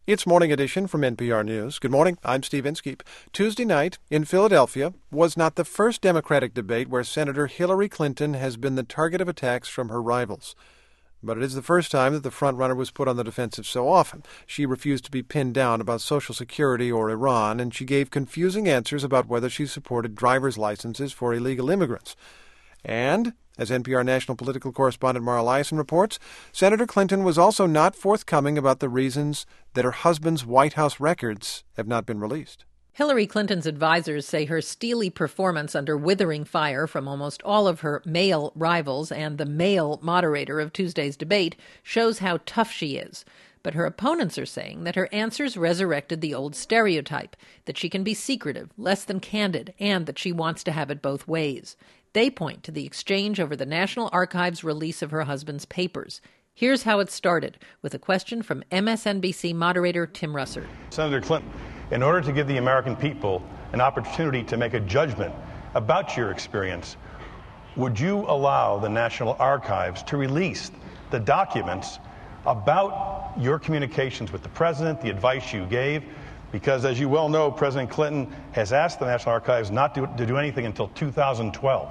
It's Morning Edition from NPR News. Good morning, I'm Steve Inskeep. Tuesday night in Philadelphia was not the first Democratic debate where Senator Hillary Clinton has been the target of attacks from her rivals. But it is the first time that the frontrunner was put on the defensive so often. She refused to be pinned down about Social Security or Iran, and she gave confusing answers about whether she supported driver's licenses for illegal immigrants. And, as NPR national political correspondent Mara Liasson reports, Senator Clinton was also not forthcoming about the reasons that her husband's White House records have not been released. Hillary Clinton's advisors say her steely performance under withering fire from almost all of her male rivals and the male moderator of Tuesday's debate shows how tough she is. But her opponents are saying that her answers resurrected the old stereotype, that she can be secretive, less than candid, and that she wants to have it both ways. They point to the exchange over the National Archives' release of her husband's papers. Here's how it started, with a question from MSNBC moderator Tim Russert. Senator Clinton, in order to give the American people an opportunity to make a judgment about your experience, would you allow the National Archives to release the documents about your communications with the president, the advice you gave? Because, as you well know, President Clinton has asked the National Archives not to do anything until 2012.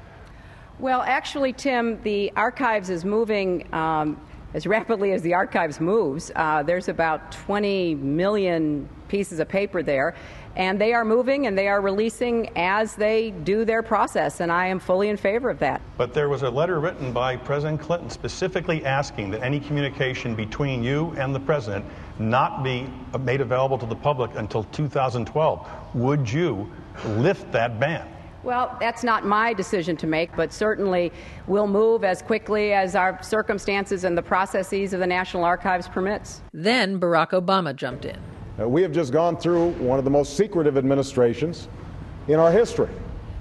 Well, actually, Tim, the archives is moving as rapidly as the archives moves. There's about 20 million pieces of paper there, and they are moving and they are releasing as they do their process, and I am fully in favor of that. But there was a letter written by President Clinton specifically asking that any communication between you and the president not be made available to the public until 2012. Would you lift that ban? Well, that's not my decision to make, but certainly we'll move as quickly as our circumstances and the processes of the National Archives permits. Then Barack Obama jumped in. We have just gone through one of the most secretive administrations in our history.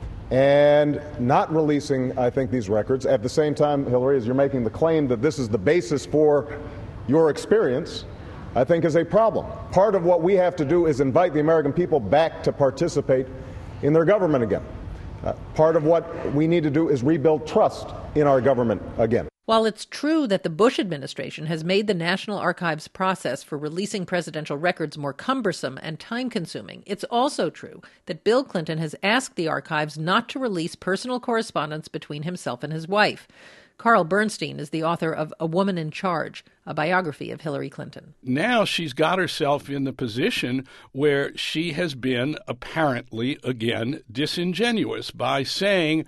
And not releasing, I think, these records. At the same time, Hillary, as you're making the claim that this is the basis for your experience, I think is a problem. Part of what we have to do is invite the American people back to participate in their government again. Part of what we need to do is rebuild trust in our government again. While it's true that the Bush administration has made the National Archives process for releasing presidential records more cumbersome and time-consuming, it's also true that Bill Clinton has asked the archives not to release personal correspondence between himself and his wife. Carl Bernstein is the author of A Woman in Charge, a biography of Hillary Clinton. Now she's got herself in the position where she has been apparently, again, disingenuous by saying,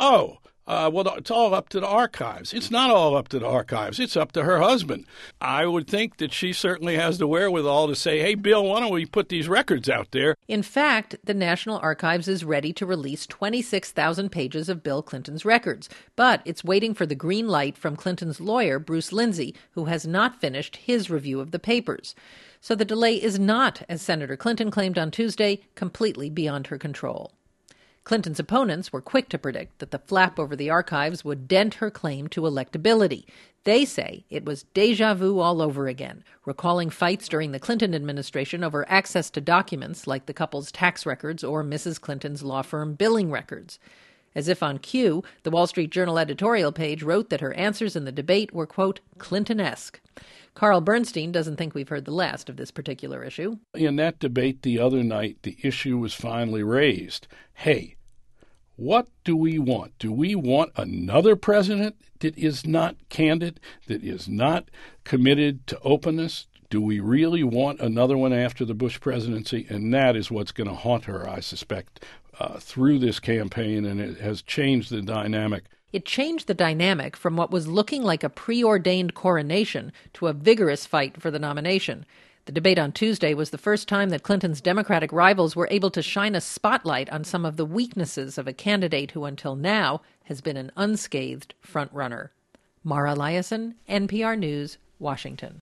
well, it's all up to the archives. It's not all up to the archives. It's up to her husband. I would think that she certainly has the wherewithal to say, hey, Bill, why don't we put these records out there? In fact, the National Archives is ready to release 26,000 pages of Bill Clinton's records, but it's waiting for the green light from Clinton's lawyer, Bruce Lindsay, who has not finished his review of the papers. So the delay is not, as Senator Clinton claimed on Tuesday, completely beyond her control. Clinton's opponents were quick to predict that the flap over the archives would dent her claim to electability. They say it was déjà vu all over again, recalling fights during the Clinton administration over access to documents like the couple's tax records or Mrs. Clinton's law firm billing records. As if on cue, the Wall Street Journal editorial page wrote that her answers in the debate were, quote, Clinton-esque. Carl Bernstein doesn't think we've heard the last of this particular issue. In that debate the other night, the issue was finally raised. Hey, what do we want? Do we want another president that is not candid, that is not committed to openness? Do we really want another one after the Bush presidency? And that is what's going to haunt her, I suspect, through this campaign, and it has changed the dynamic. It changed the dynamic from what was looking like a preordained coronation to a vigorous fight for the nomination. The debate on Tuesday was the first time that Clinton's Democratic rivals were able to shine a spotlight on some of the weaknesses of a candidate who until now has been an unscathed frontrunner. Mara Liasson, NPR News, Washington.